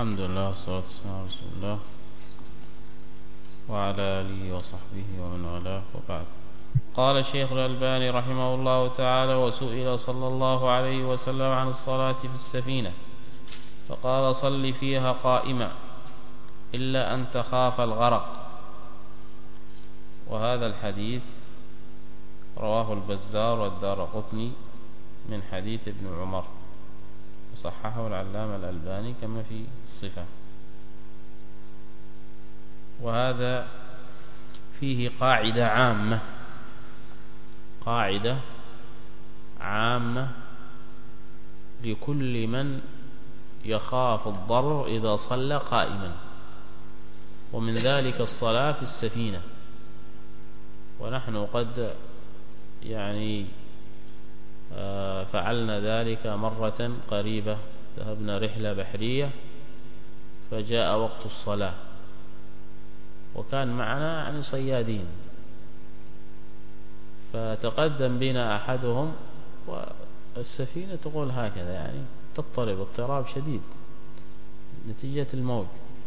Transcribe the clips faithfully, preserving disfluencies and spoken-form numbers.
الحمد لله والصلاة والسلام على رسول الله وعلى آله وصحبه ومن والاه وبعد. قال الشيخ الألباني رحمه الله تعالى: وسئل صلى الله عليه وسلم عن الصلاة في السفينة فقال: صل فيها قائما إلا أن تخاف الغرق. وهذا الحديث رواه البزار والدارقطني من حديث ابن عمر، وصححه العلامة الألباني كما في الصفة. وهذا فيه قاعدة عامة قاعدة عامة لكل من يخاف الضرر إذا صلى قائما، ومن ذلك الصلاة في السفينة. ونحن قد يعني فعلنا ذلك مرة قريبة، ذهبنا رحلة بحرية فجاء وقت الصلاة وكان معنا يعني صيادين، فتقدم بنا أحدهم والسفينة تقول هكذا، يعني تضطرب اضطراب شديد نتيجة الموج.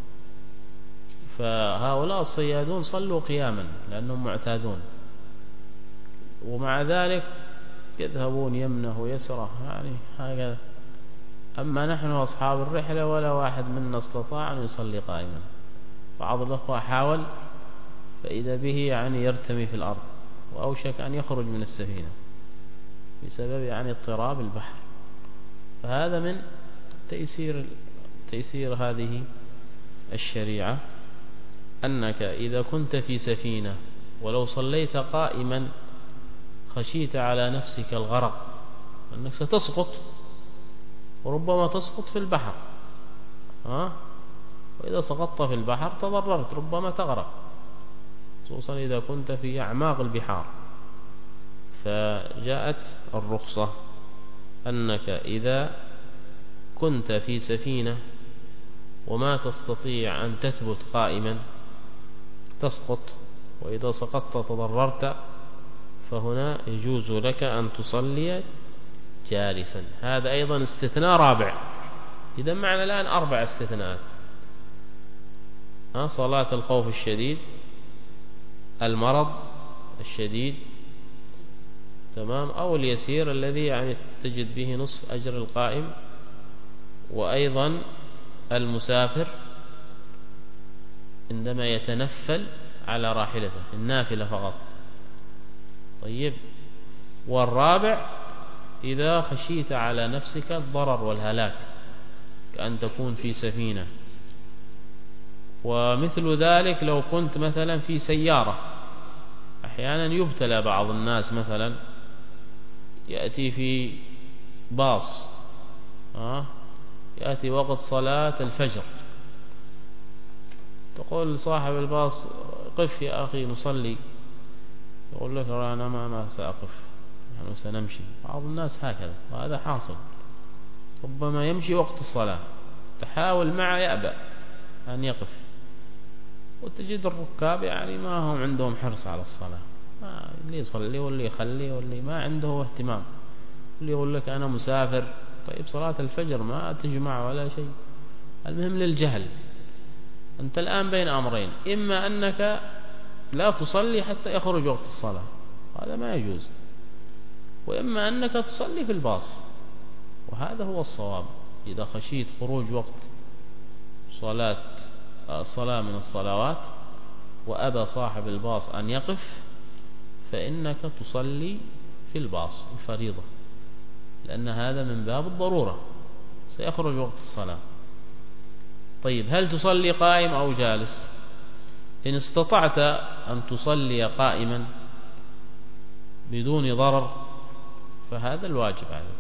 فهؤلاء الصيادون صلوا قياما لأنهم معتادون، ومع ذلك يذهبون يمنه ويسره يعني هكذا. أما نحن أصحاب الرحلة ولا واحد منا استطاع أن يصلي قائما. بعض الأخوة حاول فإذا به يعني يرتمي في الأرض وأوشك أن يخرج من السفينة بسبب يعني اضطراب البحر. فهذا من تيسير تيسير هذه الشريعة، أنك إذا كنت في سفينة ولو صليت قائما خشيت على نفسك الغرق، أنك ستسقط وربما تسقط في البحر، ها؟ وإذا سقطت في البحر تضررت، ربما تغرق، خصوصا إذا كنت في أعماق البحار. فجاءت الرخصة أنك إذا كنت في سفينة وما تستطيع أن تثبت قائما تسقط، وإذا سقطت تضررت، فهنا يجوز لك أن تصلي جالسا. هذا أيضا استثناء رابع. إذا معنا الآن أربع استثناءات: ها صلاة الخوف الشديد، المرض الشديد، تمام، أو اليسير الذي يعني تجد به نصف أجر القائم، وأيضا المسافر عندما يتنفل على راحلته في النافلة فقط. طيب، والرابع إذا خشيت على نفسك الضرر والهلاك كأن تكون في سفينة. ومثل ذلك لو كنت مثلا في سيارة، أحيانا يبتلى بعض الناس، مثلا يأتي في باص، آه يأتي وقت صلاة الفجر، تقول لصاحب الباص: قف يا أخي نصلي، يقول لك: أنا ما, ما سأقف، نحن سنمشي. بعض الناس هكذا، وهذا حاصل، ربما يمشي وقت الصلاة، تحاول معه يأبى أن يقف. وتجد الركاب يعني ما هم عندهم حرص على الصلاة، اللي يصلي واللي يخلي واللي ما عنده اهتمام، اللي يقول لك أنا مسافر. طيب، صلاة الفجر ما تجمع ولا شيء، المهم للجهل. أنت الآن بين أمرين: إما أنك لا تصلي حتى يخرج وقت الصلاة، هذا ما يجوز، وإما أنك تصلي في الباص، وهذا هو الصواب. إذا خشيت خروج وقت صلاة الصلاة من الصلوات وأبى صاحب الباص أن يقف، فإنك تصلي في الباص الفريضة، لأن هذا من باب الضرورة، سيخرج وقت الصلاة. طيب، هل تصلي قائم أو جالس؟ إن استطعت أن تصلي قائما بدون ضرر فهذا الواجب عليك.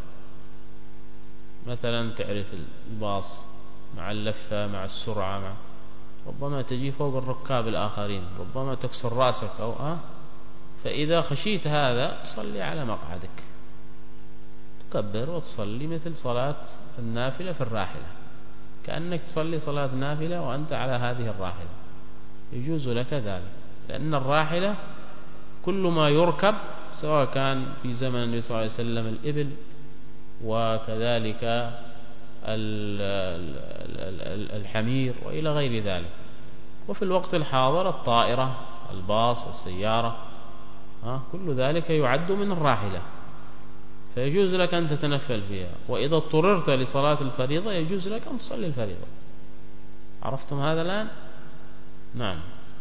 مثلا تعرف الباص مع اللفة مع السرعة، مع ربما تجي فوق الركاب الآخرين، ربما تكسر رأسك أو آه فإذا خشيت هذا تصلي على مقعدك، تكبر وتصلي مثل صلاة النافلة في الراحلة، كأنك تصلي صلاة نافلة وأنت على هذه الراحلة، يجوز لك ذلك. لأن الراحلة كل ما يركب، سواء كان في زمن النبي صلى الله عليه وسلم الإبل وكذلك الحمير وإلى غير ذلك. وفي الوقت الحاضر الطائرة، الباص، السيارة، ها كل ذلك يعد من الراحلة، فيجوز لك أن تتنفل فيها. وإذا اضطررت لصلاة الفريضة يجوز لك أن تصلي الفريضة. عرفتم هذا الآن؟ نعم.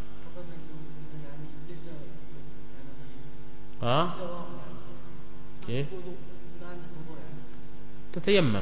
ها؟ كيف؟ تتيمم.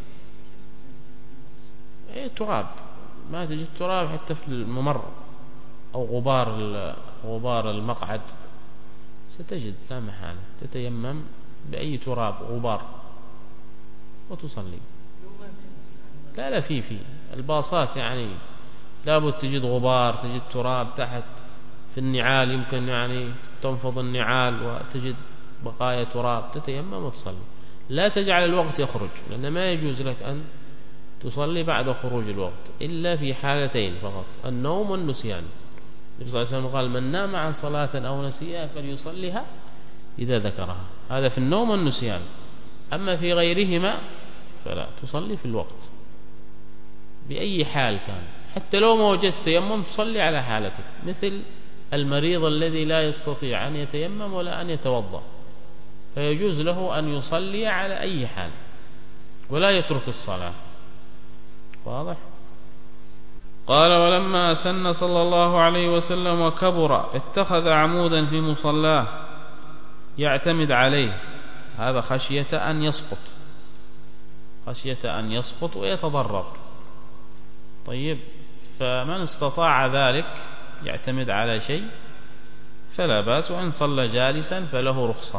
ايه تراب، ما تجد تراب حتى في الممر أو غبار غبار المقعد ستجد لا محالة، تتيمم بأي تراب غبار وتصلي. لا لا في في الباصات يعني لابد تجد غبار، تجد تراب تحت في النعال، يمكن يعني تنفض النعال وتجد بقايا تراب، تتيمم وتصلي. لا تجعل الوقت يخرج، لأن ما يجوز لك أن تصلي بعد خروج الوقت إلا في حالتين فقط: النوم والنسيان. النبي صلى الله عليه وسلم قال: من نام عن صلاة أو نسيها فليصليها إذا ذكرها. هذا في النوم والنسيان. أما في غيرهما فلا، تصلي في الوقت بأي حال كان، حتى لو ما وجدت تيمم تصلي على حالتك، مثل المريض الذي لا يستطيع أن يتيمم ولا أن يتوضأ، فيجوز له أن يصلي على أي حال ولا يترك الصلاة. واضح؟ قال: ولما أسن صلى الله عليه وسلم وكبر اتخذ عمودا في مصلاه يعتمد عليه، هذا خشية أن يسقط، خشية أن يسقط ويتضرر. طيب، فمن استطاع ذلك يعتمد على شيء فلا بأس، وإن صلى جالسا فله رخصة.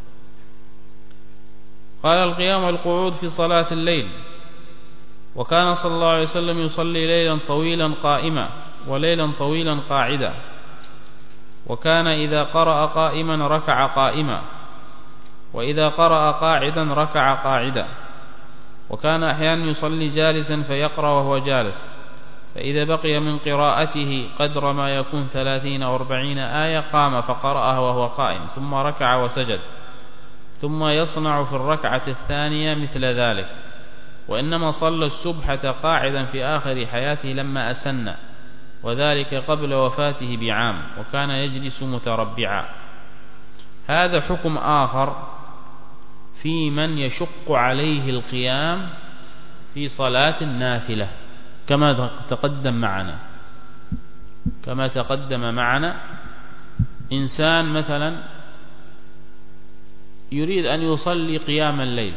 قال: القيام والقعود في صلاة الليل. وكان صلى الله عليه وسلم يصلي ليلا طويلا قائما وليلا طويلا قاعدا، وكان إذا قرأ قائما ركع قائما، وإذا قرأ قاعدا ركع قاعدا، وكان أحيانا يصلي جالسا فيقرأ وهو جالس، فإذا بقي من قراءته قدر ما يكون ثلاثين أو أربعين آية قام فقرأها وهو قائم، ثم ركع وسجد، ثم يصنع في الركعة الثانية مثل ذلك. وإنما صلى السبحة قاعدا في آخر حياته لما أسن، وذلك قبل وفاته بعام، وكان يجلس متربعا. هذا حكم آخر في من يشق عليه القيام في صلاة النافلة، كما تقدم معنا كما تقدم معنا إنسان مثلا يريد أن يصلي قيام الليل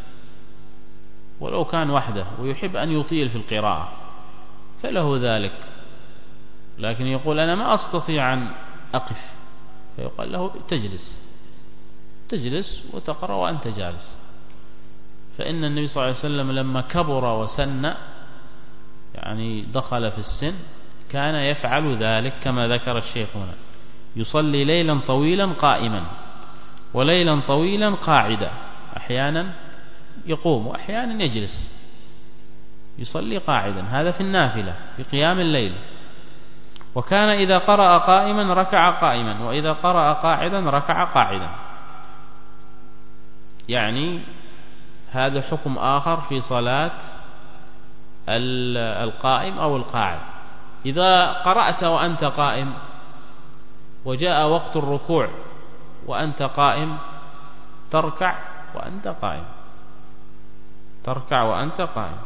ولو كان وحده ويحب أن يطيل في القراءة فله ذلك، لكن يقول: أنا ما أستطيع أن أقف، فيقال له: تجلس تجلس وتقرأ وأنت جالس. فإن النبي صلى الله عليه وسلم لما كبر وسن، يعني دخل في السن، كان يفعل ذلك كما ذكر الشيخ هنا: يصلي ليلا طويلا قائما وليلا طويلا قاعدا، أحيانا يقوم وأحيانا يجلس، يصلي قاعدا، هذا في النافلة في قيام الليل. وكان إذا قرأ قائما ركع قائما، وإذا قرأ قاعدا ركع قاعدا. يعني هذا حكم آخر في صلاة القائم أو القاعد. إذا قرأت وأنت قائم وجاء وقت الركوع وأنت قائم، تركع وأنت قائم، تركع وأنت قائم.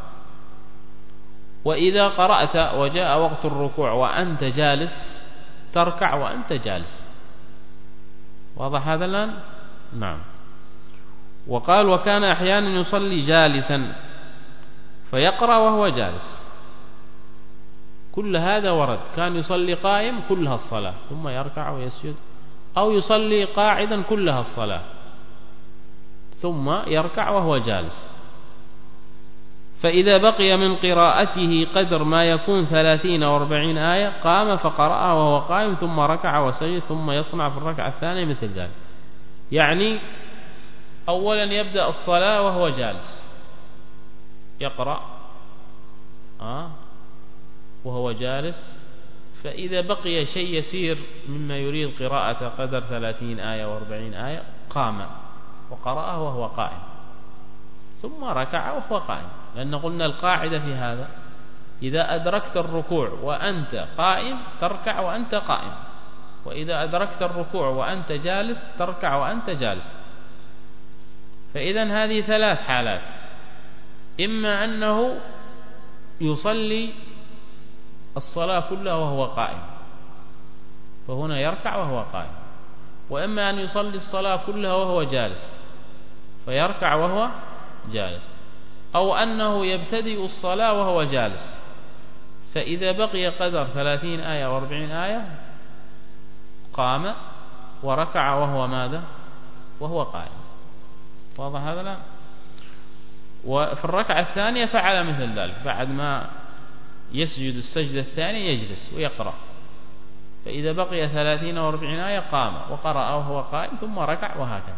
وإذا قرأت وجاء وقت الركوع وأنت جالس، تركع وأنت جالس. واضح هذا الآن؟ نعم. وقال: وكان أحيانا يصلي جالسا فيقرأ وهو جالس. كل هذا ورد. كان يصلي قائم كلها الصلاة ثم يركع ويسجد، أو يصلي قاعدا كلها الصلاة ثم يركع وهو جالس. فإذا بقي من قراءته قدر ما يكون ثلاثين أو أربعين آية قام فقرأها وهو قائم، ثم ركع وسجد، ثم يصنع في الركعة الثانية مثل ذلك. يعني أولا يبدأ الصلاة وهو جالس يقرأ آه وهو جالس، فإذا بقي شيء يسير مما يريد قراءة قدر ثلاثين آية وأربعين آية قام وقرأه وهو قائم، ثم ركع وهو قائم. لأن قلنا القاعدة في هذا إذا أدركت الركوع وأنت قائم تركع وأنت قائم، وإذا أدركت الركوع وأنت جالس تركع وأنت جالس. فإذن هذه ثلاث حالات: إما أنه يصلي الصلاة كلها وهو قائم فهنا يركع وهو قائم، وإما أن يصلي الصلاة كلها وهو جالس فيركع وهو جالس، أو أنه يبتدئ الصلاة وهو جالس، فإذا بقي قدر ثلاثين آية وأربعين آية قام وركع وهو ماذا؟ وهو قائم. واضح هذا الآن؟ وفي الركعة الثانية فعل مثل ذلك، بعد ما يسجد السجدة الثانية يجلس ويقرأ، فإذا بقي ثلاثين وأربعين آية قام وقرأ وهو قائم ثم ركع، وهكذا.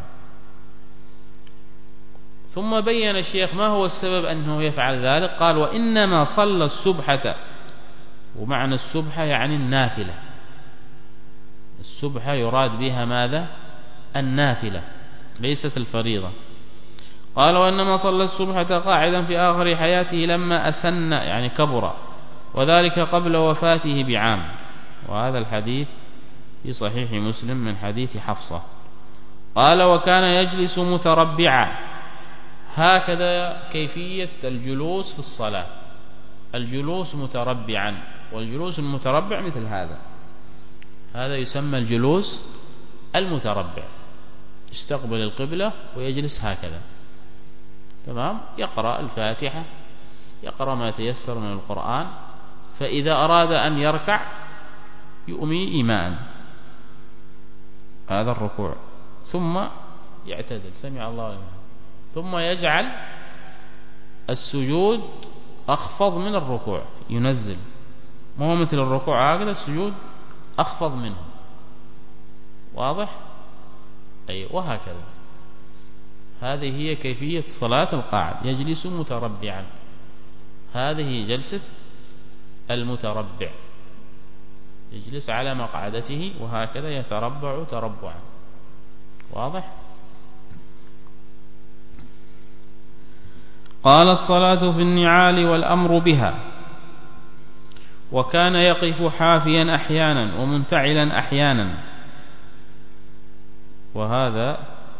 ثم بين الشيخ ما هو السبب أنه يفعل ذلك، قال: وإنما صلى السبحة، ومعنى السبحة يعني النافلة، السبحة يراد بها ماذا؟ النافلة ليست الفريضة. قال: وإنما صلى السبحة قاعدا في آخر حياته لما أسن يعني كبر، وذلك قبل وفاته بعام. وهذا الحديث في صحيح مسلم من حديث حفصة. قال: وكان يجلس متربعا. هكذا كيفية الجلوس في الصلاة، الجلوس متربعا، والجلوس المتربع مثل هذا، هذا يسمى الجلوس المتربع، يستقبل القبلة ويجلس هكذا، تمام؟ يقرأ الفاتحة، يقرأ ما تيسر من القرآن، فإذا أراد أن يركع يؤمي إيماء، هذا الركوع، ثم يعتدل سمع الله لمن حمده، ثم يجعل السجود أخفض من الركوع، ينزل، ما هو مثل الركوع هكذا، السجود أخفض منه. واضح؟ أي وهكذا. هذه هي كيفية صلاة القاعد، يجلس متربعا، هذه جلسة المتربع، يجلس على مقعدته وهكذا يتربع تربعا. واضح؟ قال: الصلاة في النعال والأمر بها. وكان يقف حافيا أحيانا ومنتعلا أحيانا، وهذا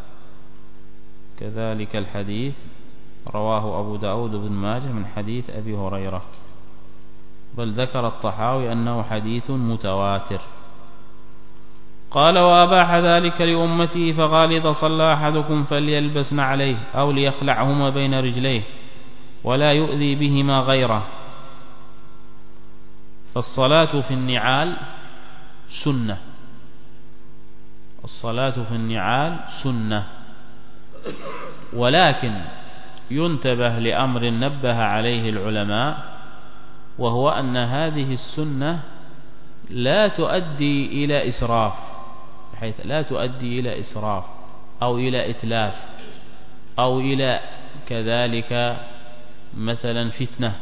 كذلك الحديث رواه أبو داود بن ماجه من حديث أبي هريرة، بل ذكر الطحاوي أنه حديث متواتر. قال: وأباح ذلك لأمته، فقال: إذا صلى أحدكم فليلبس نعليه أو ليخلعهما بين رجليه ولا يؤذي بهما غيره. فالصلاة في النعال سنة، الصلاة في النعال سنة، ولكن ينتبه لأمر نبه عليه العلماء، وهو أن هذه السنة لا تؤدي إلى إسراف، بحيث لا تؤدي إلى إسراف أو إلى إتلاف أو إلى كذلك مثلا فتنة.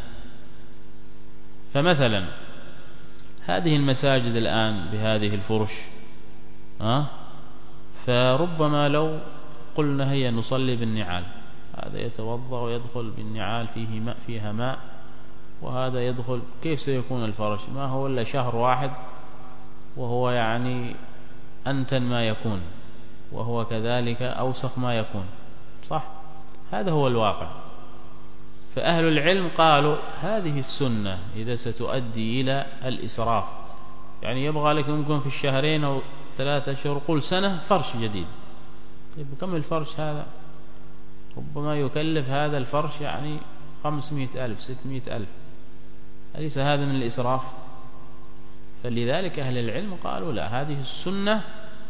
فمثلا هذه المساجد الآن بهذه الفرش، أه؟ فربما لو قلنا هيا نصلي بالنعال، هذا يتوضأ ويدخل بالنعال فيه ماء فيها ماء، وهذا يدخل، كيف سيكون الفرش؟ ما هو إلا شهر واحد، وهو يعني أنتن ما يكون، وهو كذلك أوسخ ما يكون، صح؟ هذا هو الواقع. فأهل العلم قالوا هذه السنة إذا ستؤدي إلى الإسراف، يعني يبغى لك يمكن في الشهرين أو ثلاثة أشهر قل سنة فرش جديد، طيب كم الفرش هذا؟ ربما يكلف هذا الفرش يعني خمسمائة ألف ستمائة ألف، أليس هذا من الإسراف؟ فلذلك أهل العلم قالوا لا، هذه السنة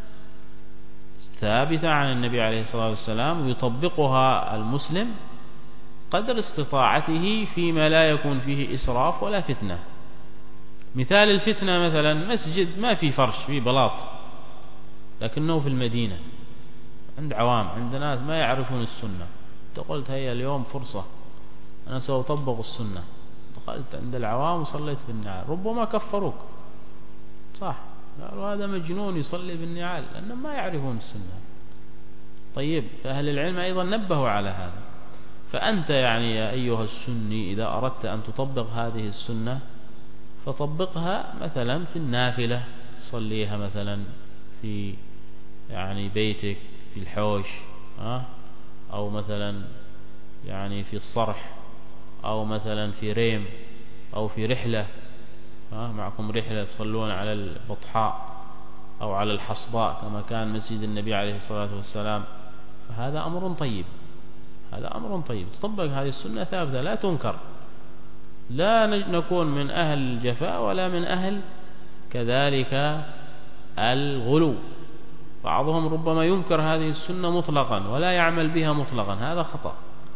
ثابتة عن النبي عليه الصلاة والسلام، ويطبقها المسلم قدر استطاعته فيما لا يكون فيه إسراف ولا فتنة. مثال الفتنة مثلا مسجد ما في فرش، في بلاط، لكنه في المدينة عند عوام، عند ناس ما يعرفون السنة، أنت قلت هيا اليوم فرصة أنا سأطبق السنة، دخلت عند العوام وصليت بالنعال، ربما كفروك، صح؟ قالوا هذا مجنون يصلي بالنعال، لأنهم ما يعرفون السنة. طيب، فأهل العلم أيضا نبهوا على هذا. فأنت يعني يا أيها السني إذا أردت أن تطبق هذه السنة فطبقها مثلا في النافلة، صليها مثلا في يعني بيتك في الحوش، أو مثلا يعني في الصرح، أو مثلا في ريم، أو في رحلة، معكم رحلة تصلون على البطحاء أو على الحصباء كما كان مسجد النبي عليه الصلاة والسلام، فهذا أمر طيب، هذا أمر طيب. تطبق هذه السنة ثابتة لا تنكر، لا نكون من أهل الجفاء ولا من أهل كذلك الغلو. بعضهم ربما ينكر هذه السنة مطلقا ولا يعمل بها مطلقا، هذا خطأ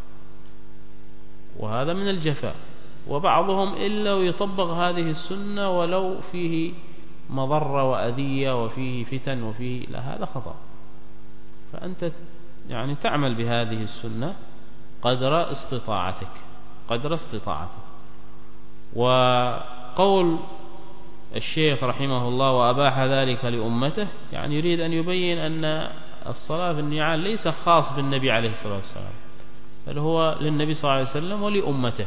وهذا من الجفاء. وبعضهم إلا يطبق هذه السنة ولو فيه مضرة وأذية وفيه فتن وفيه، لا، هذا خطأ. فأنت يعني تعمل بهذه السنة قدر استطاعتك، قدر استطاعتك. وقول الشيخ رحمه الله وأباح ذلك لأمته، يعني يريد أن يبين أن الصلاة في النعال ليس خاص بالنبي عليه الصلاة والسلام، بل هو للنبي صلى الله عليه وسلم ولأمته.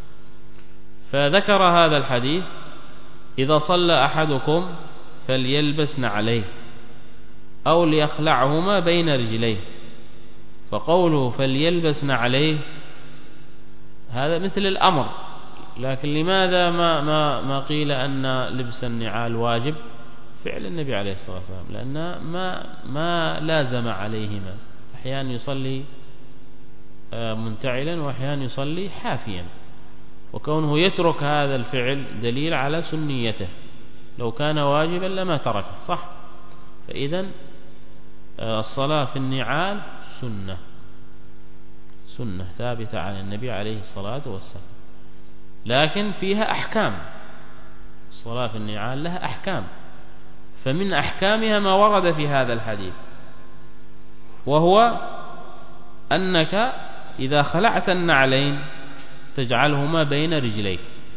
فذكر هذا الحديث: إذا صلى أحدكم فليلبس نعليه أو ليخلعهما بين رجليه. فقوله فليلبس نعليه هذا مثل الأمر، لكن لماذا ما, ما, ما قيل أن لبس النعال واجب؟ فعل النبي عليه الصلاة والسلام، لأن ما, ما لازم عليهما، أحيانا يصلي منتعلا وأحيانا يصلي حافيا، وكونه يترك هذا الفعل دليل على سنيته، لو كان واجبا لما تركه، صح؟ فإذا الصلاة في النعال سنة، سنة ثابتة عن النبي عليه الصلاة والسلام، لكن فيها أحكام. الصلاة في النعال لها أحكام، فمن أحكامها ما ورد في هذا الحديث، وهو أنك إذا خلعت النعلين تجعلهما بين رجليك،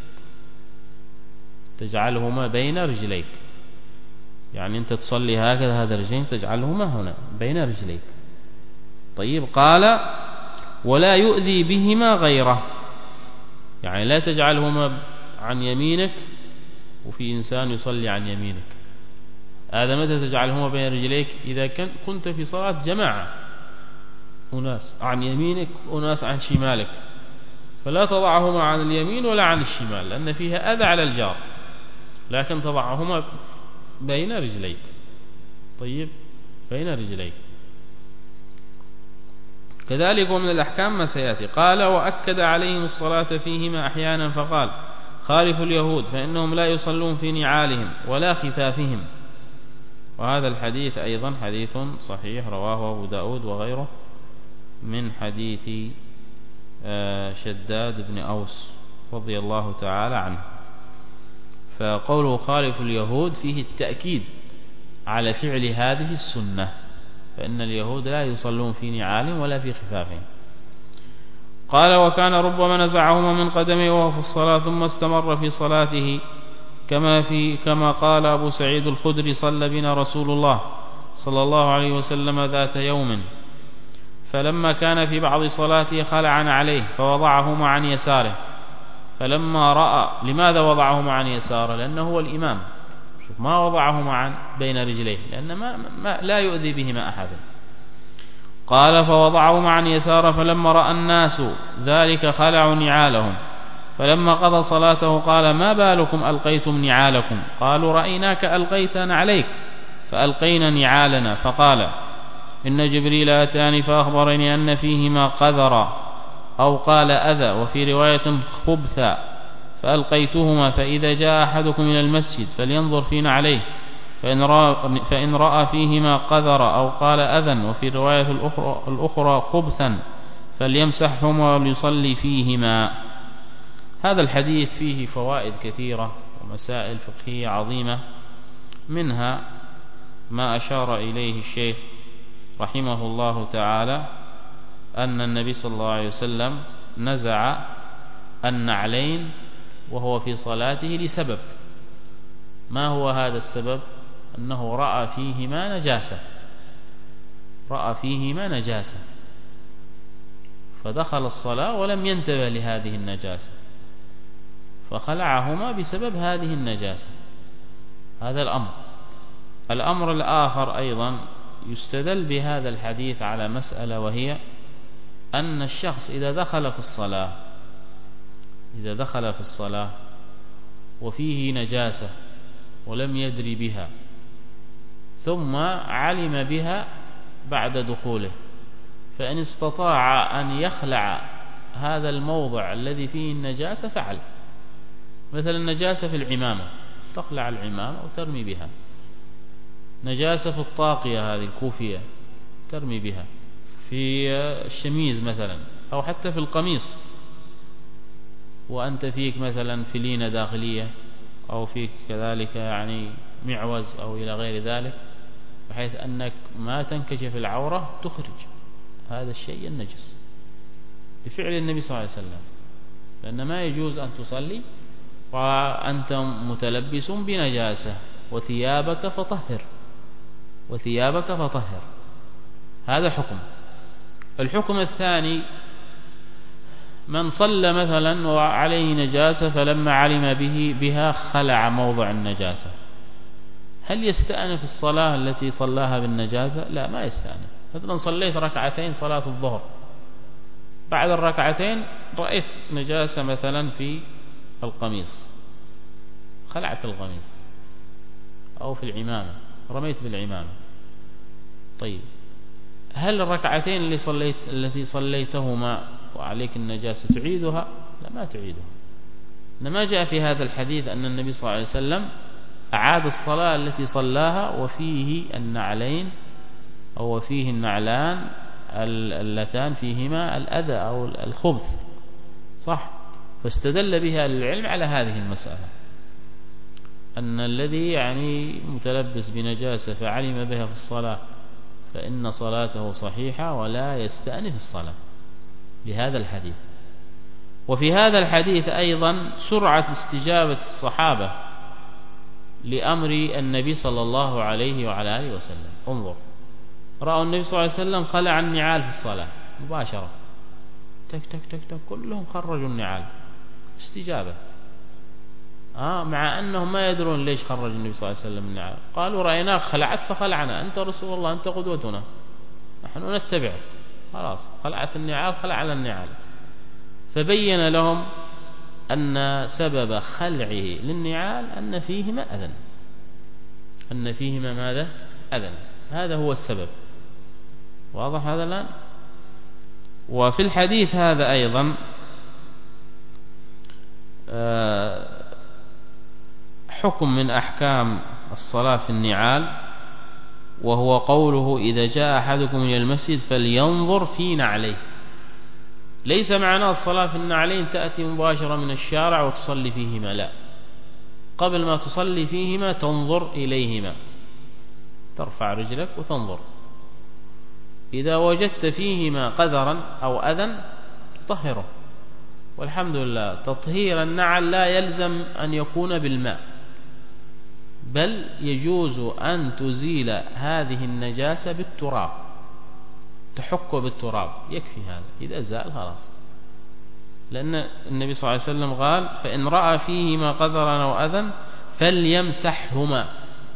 تجعلهما بين رجليك، يعني أنت تصلي هكذا هذا الرجلين تجعلهما هنا بين رجليك. طيب، قال ولا يؤذي بهما غيره، يعني لا تجعلهما عن يمينك وفي إنسان يصلي عن يمينك. هذا متى تجعلهما بين رجليك؟ إذا كنت في صلاة جماعة، أناس عن يمينك وأناس عن شمالك، فلا تضعهما عن اليمين ولا عن الشمال لأن فيها أذى على الجار، لكن تضعهما بين رجليك. طيب، بين رجليك. كذلك ومن الأحكام ما سيأتي. قال وأكد عليهم الصلاة فيهما أحيانا فقال خالفوا اليهود فإنهم لا يصلون في نعالهم ولا خفافهم. وهذا الحديث أيضا حديث صحيح رواه أبو داود وغيره من حديث شداد بن أوس رضي الله تعالى عنه. فقوله خالف اليهود فيه التأكيد على فعل هذه السنة، فإن اليهود لا يصلون في نعالهم ولا في خفافهم. قال وكان ربما نزعهما من قدمه وهو في الصلاة ثم استمر في صلاته، كما في كما قال أبو سعيد الخدري صلى بنا رسول الله صلى الله عليه وسلم ذات يوم، فلما كان في بعض صلاته خلعا عليه فوضعهما عن يساره، فلما رأى لماذا وضعهما عن يساره؟ لأنه هو الإمام، شوف ما وضعهما عن بين رجليه لأن ما, ما لا يؤذي بهما أحدا. قال فوضعهما عن يساره فلما رأى الناس ذلك خلعوا نعالهم، فلما قضى صلاته قال ما بالكم ألقيتم نعالكم؟ قالوا رأيناك ألقيت نعليك فألقينا نعالنا. فقال إن جبريل أتاني فأخبرني أن فيهما قذرا أو قال أذى، وفي رواية خبثا، فألقيتهما، فإذا جاء أحدكم إلى المسجد فلينظر في نعليه، فإن رأى, فإن رأى فيهما قذرا أو قال أذى، وفي الرواية الأخرى, الأخرى خبثا، فليمسحهما وليصلي فيهما. هذا الحديث فيه فوائد كثيرة ومسائل فقهية عظيمة، منها ما أشار إليه الشيخ رحمه الله تعالى أن النبي صلى الله عليه وسلم نزع النعلين وهو في صلاته لسبب. ما هو هذا السبب؟ أنه رأى فيهما نجاسة، رأى فيهما نجاسة فدخل الصلاة ولم ينتبه لهذه النجاسة فخلعهما بسبب هذه النجاسة. هذا الأمر. الأمر الآخر أيضا يستدل بهذا الحديث على مسألة، وهي أن الشخص إذا دخل في الصلاة إذا دخل في الصلاة وفيه نجاسة ولم يدري بها ثم علم بها بعد دخوله، فإن استطاع أن يخلع هذا الموضع الذي فيه النجاسة فعل. مثل النجاسة في العمامة، تخلع العمامة وترمي بها. نجاسة في الطاقية هذه الكوفية ترمي بها. في الشميز مثلا، أو حتى في القميص، وأنت فيك مثلا فلينة داخلية أو فيك كذلك يعني معوز أو إلى غير ذلك، بحيث أنك ما تنكشف العورة، تخرج هذا الشيء النجس بفعل النبي صلى الله عليه وسلم، لأن ما يجوز أن تصلي وأنت متلبس بنجاسة. وثيابك فطهر وثيابك فطهر هذا حكم. الحكم الثاني: من صلى مثلا وعليه نجاسة فلما علم به بها خلع موضع النجاسة، هل يستأنف الصلاة التي صلاها بالنجاسة؟ لا، ما يستأنف. مثلا صليت ركعتين صلاة الظهر، بعد الركعتين رأيت نجاسة مثلا في القميص، خلعت القميص، أو في العمامة، رميت بالعمامة. طيب، هل الركعتين اللي صليت التي صليتهما وعليك النجاسة تعيدها؟ لا، ما تعيدها. إنما جاء في هذا الحديث أن النبي صلى الله عليه وسلم أعاد الصلاة التي صلاها وفيه النعلين أو فيه النعلان اللتان فيهما الأذى أو الخبث، صح؟ فاستدل بها العلم على هذه المسألة، أن الذي يعني متلبس بنجاسة فعلم بها في الصلاة فإن صلاته صحيحة ولا يستأنف الصلاة لهذا الحديث. وفي هذا الحديث أيضا سرعة استجابة الصحابة لأمر النبي صلى الله عليه وعلى آله وسلم. انظر، رأوا النبي صلى الله عليه وسلم خلع النعال في الصلاة مباشرة، تك تك تك تك كلهم خرجوا النعال، استجابة. آه مع أنهم ما يدرون ليش خرج النبي صلى الله عليه وسلم النعال. قالوا رأيناك خلعت فخلعنا، أنت رسول الله، أنت قدوتنا، نحن نتبعك. خلاص، خلعت النعال، خلعنا النعال. فبين لهم أن سبب خلعه للنعال أن فيهما أذى، أن فيهما ماذا؟ أذى. هذا هو السبب. واضح هذا الآن؟ وفي الحديث هذا أيضا حكم من أحكام الصلاة في النعال، وهو قوله: إذا جاء أحدكم إلى المسجد فلينظر في نعليه. ليس معناه الصلاة في النعلين تأتي مباشرة من الشارع وتصلي فيهما، لا، قبل ما تصلي فيهما تنظر إليهما، ترفع رجلك وتنظر. إذا وجدت فيهما قذرا أو أذى تطهره. والحمد لله، تطهير النعل لا يلزم أن يكون بالماء، بل يجوز أن تزيل هذه النجاسة بالتراب، تحك بالتراب، يكفي هذا. إذا زال خلاص، لأن النبي صلى الله عليه وسلم قال: فإن رأى فيهما قذرا أو أذى فليمسحهما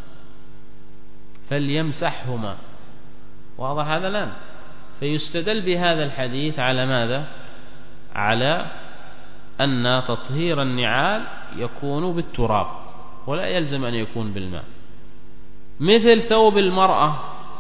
فليمسحهما واضح هذا الآن؟ فيستدل بهذا الحديث على ماذا؟ على أن تطهير النعال يكون بالتراب ولا يلزم أن يكون بالماء. مثل ثوب المرأة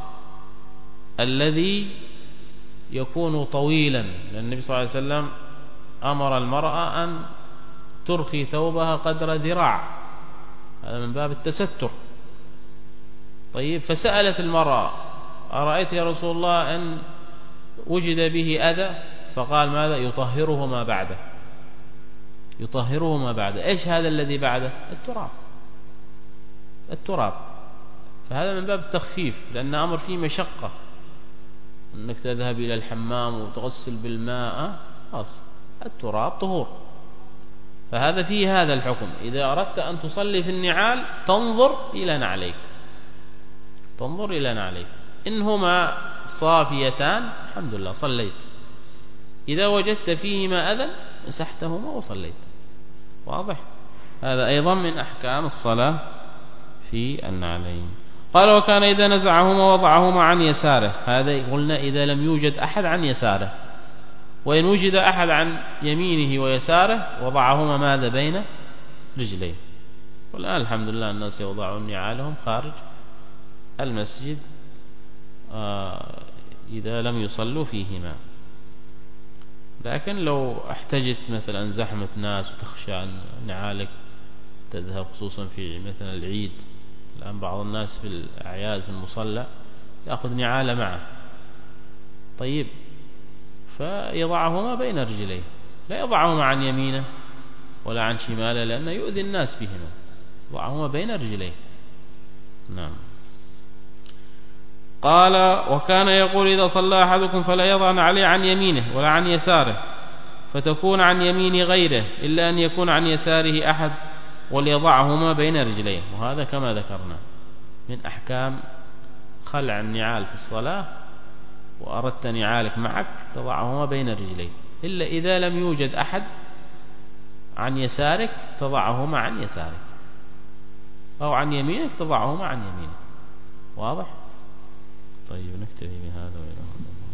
الذي يكون طويلا، لأن النبي صلى الله عليه وسلم أمر المرأة أن ترخي ثوبها قدر ذراع، هذا من باب التستر. طيب، فسألت المرأة: أرأيت يا رسول الله أن وجد به أذى؟ فقال: ماذا؟ يطهره ما بعده، يطهره ما بعده. إيش هذا الذي بعده؟ التراب، التراب. فهذا من باب التخفيف، لأن أمر فيه مشقة، أنك تذهب إلى الحمام وتغسل بالماء، خلاص التراب طهور. فهذا فيه هذا الحكم. إذا أردت أن تصلي في النعال تنظر إلى نعليك، تنظر إلى نعليك، إن هما صافيتان الحمد لله صليت، إذا وجدت فيهما أذى مسحتهما وصليت. واضح؟ هذا أيضا من أحكام الصلاة في النعلين. قال وكان إذا نزعهما وضعهما عن يساره. هذا قلنا إذا لم يوجد أحد عن يساره، وإن وجد أحد عن يمينه ويساره وضعهما ماذا بين رجليه. والآن الحمد لله الناس يوضعون نعالهم خارج المسجد إذا لم يصلوا فيهما. لكن لو احتجت مثلا زحمة ناس وتخشى أن نعالك تذهب، خصوصا في مثلا العيد، الآن بعض الناس في الأعياد في المصلى يأخذ نعال معه، طيب فيضعهما بين رجليه، لا يضعهما عن يمينه ولا عن شماله لأنه يؤذي الناس بهما، يضعهما بين رجليه. نعم. قال وكان يقول إذا صلى أحدكم فلا يضع عليه عن يمينه ولا عن يساره، فتكون عن يمين غيره إلا أن يكون عن يساره أحد وليضعهما بين رجليه. وهذا كما ذكرنا من أحكام خلع النعال في الصلاة، وأردت نعالك معك تضعهما بين رجليه، إلا إذا لم يوجد أحد عن يسارك تضعهما عن يسارك، أو عن يمينك تضعهما عن يمينك. واضح؟ طيب نكتفي بهذا وإلى هنا.